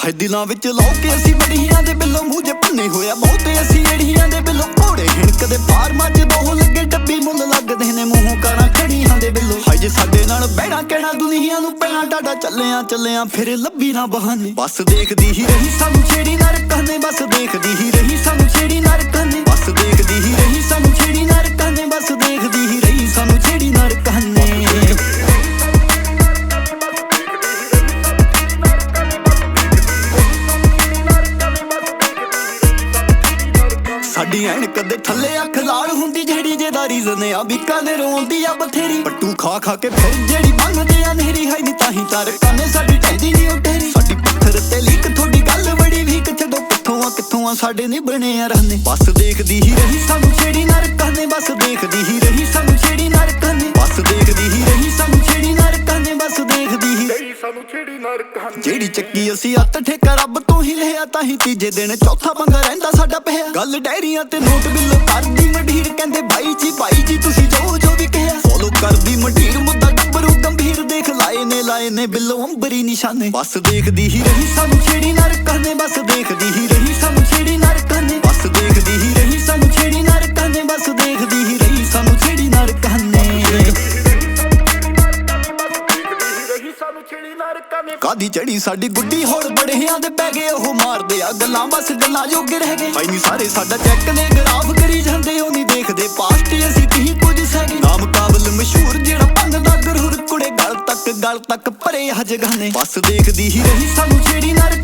ਹਾਏ ਦਿਲਾਂ ਵਿੱਚ ਲਾ ਕੇ ਅਸੀਂ ਬੜੀਆਂ ਦੇ ਬਿੱਲੋਂ ਮੂੰਹ ਜੇ ਭੰਨੇ ਹੋਇਆ ਬਹੁਤੇ ਅਸੀਂ ਏੜੀਆਂ ਦੇ ਬਿੱਲੋਂ ਘੋੜੇ ਹਿਣਕਦੇ ਪਾਰ ਮੱਝ ਦੋ ਲੱਗੇ ਡੱਬੀ ਮੁੱਲ ਲੱਗਦੇ ਨੇ ਮੂੰਹੋਂ ਕਾਰਾਂ ਖੜੀਆਂ ਦੇ ਬਿੱਲੋਂ ਹਾਏ ਜੇ ਸਾਡੇ ਨਾਲ ਬਹਿਣਾ ਕਹਿਣਾ ਦੁਨੀਆ ਨੂੰ ਪੈਣਾ ਟਾਡਾ ਚੱਲਿਆਂ ਫਿਰ ਲੱਭੀ ਨਾ ਬਹਾਨੇ ਬਸ ਦੇਖਦੀ ਹੀ ਰਹੀ ਸਾਨੂੰ ਛੇੜੀ ਨਾ ਰੱਖਾਂ ਨੇ ਬਸ ਦੇਖਦੀ ਹੀ ਰਹੀ ਸਾਨੂੰ ਛੇੜੀ ਨਾ ਰੱਖਾਂ ਨੇ ਬਸ ਦੇਖਦੀ ਹੀ ਰਹੀ ਸਾਨੂੰ ਛੇੜੀ ਨਾ ਰੱਖਾਂ ਨੇ ਬਸ ਦੇਖਦੀ ਹੀ ਰਹੀ ਸਾਨੂੰ ਛੇੜੀ ਨਾ ਰੱਖਾਂ ਨੇ ਸਾਡੀ ਐਨ ਕਦੇ ਥੱਲੇ ਅੱਖ ਲਾਲ ਹੁੰਦੀ ਜਿਹੜੀ ਜਿਹਦਾ ਰੀਜ਼ਨ ਆ ਬਿੱਕਾਂ ਨੇ ਰੋਂਦੀ ਆ ਬਥੇਰੀ ਪੱਟੂ ਖਾ ਖਾ ਕੇ ਫਿਰ ਜਿਹੜੀ ਮੰਗਦੇ ਆ ਨਹਿਰੀ ਹੈ ਨੀ ਤਾਹੀਂ ਤਾਰਕਾਂ ਨੇ ਸਾਡੀ ਟੈਂਦੀ ਨਹੀਂ ਉਟੇਰੀ ਸਾਡੀ ਪੱਥਰ ਤੇ ਲੀਕ ਤੁਹਾਡੀ ਗੱਲ ਬੜੀ ਵੀਕ ਛੱਡੋ ਕਿੱਥੋਂ ਆ ਸਾਡੇ ਨਹੀਂ ਬਣੇ ਆ ਰਹਿੰਦੇ ਬਸ ਦੇਖਦੀ ਹੀ ਰਹੀ ਸਾਨੂੰ ਛੇੜੀ ਨਾ ਰੱਖਾਂ ਨੇ ਬਸ ਦੇਖਦੀ ਹੀ ਰਹੀ ਸਾਨੂੰ ਛੇੜੀ ਨਾ ਰੱਖਾਂ ਨੇ ਬਸ ਦੇਖਦੀ ਹੀ ਰਹੀ ਸਾਨੂੰ ਛੇੜੀ ਨਾ ਰੱਖਾਂ ਨੇ ਬਸ ਦੇਖਦੀ ਹੀ ਰਹੀ ਸਾਨੂੰ ਛੇੜੀ ਨਾ ਰੱਖਾਂ ਜਿਹੜੀ ਚੱਕੀ ਅਸੀਂ ਅੱਤ ਠੇਕਾ ਰੱਬ ਤੋਂ ਹੀ ਲਿਆ ਤਾਂ ਹੀ ਤੀਜੇ ਦਿਨ ਚੌਥਾ ਪੰਗਾ ਰਹਿੰਦਾ ਸਾਡਾ ਪਿਆ ਗੱਲ ਡੈਰੀਆਂ ਤੇ ਨੋਟ ਬਿੱਲ ਕਰਦੀ ਮਢੀਰ ਕਹਿੰਦੇ ਭਾਈ ਜੀ ਤੁਸੀਂ ਜੋ ਵੀ ਕਿਹਾ ਫੋਲੋ ਕਰਦੀ ਮਢੀਰ ਮੁੱਦਾ ਗੱਭਰੂ ਗੰਭੀਰ ਦੇਖ ਲਾਏ ਨੇ ਬਿੱਲੋਂ ਅੰਬਰੀ ਨਿਸ਼ਾਨੇ ਬਸ ਦੇਖਦੀ ਹੀ ਰਹੀ ਸਾਨੂੰ ਛੇੜੀ ਨਾ ਰੱਖਾਂ ਨੇ ਬਸ ਦੇਖਦੀ ਹੀ ਰਹੀ ਸਾਨੂੰ ਛੇੜੀ ਨਾ ਰੱਖਾਂ ਨੇ ਬਸ ਦੇਖਦੀ ਹੀ ਰਹੀ ਸਾਨੂੰ ਛੇੜੀ ਨਾ ਰੱਖਾਂ ਨੇ ਬਸ ਦੇਖਦੀ ਹੀ ਰਹੀ ਸਾਨੂੰ ਛੇੜੀ ਨਾ ਰੱਖਾਂ ਨੇ ਕਾਦੀ ਚੜੀ ਸਾਡੀ ਗੁੱਡੀ ਹੋਰ ਬੜਿਆਂ ਦੇ ਪੈ ਗਏ ਉਹ ਮਾਰਦੇ ਆ ਗੱਲਾਂ ਬਸ ਗੱਲਾਂ ਜੋਗੇ ਰਹਿ ਗਏ ਭਾਈ ਨਹੀਂ ਸਾਰੇ ਸਾਡਾ ਚੈੱਕ ਨੇ ਗਰਾਫ ਕਰੀ ਜਾਂਦੇ ਉਹ ਨਹੀਂ ਦੇਖਦੇ ਪਾਸਟ ਅਸੀਂ ਕੀ ਕੁਝ ਸਹਿਗੇ ਨਾਮ ਕਾਬਲ ਮਸ਼ਹੂਰ ਜਿਹੜਾ ਭੰਗਦਾ ਗਰੂਰ ਕੁੜੇ ਗਲ ਤੱਕ ਭਰੇ ਹਜਗਾਨੇ ਬਸ ਦੇਖਦੀ ਹੀ ਰਹੀ ਸਾਨੂੰ ਛੇੜੀ ਨਾ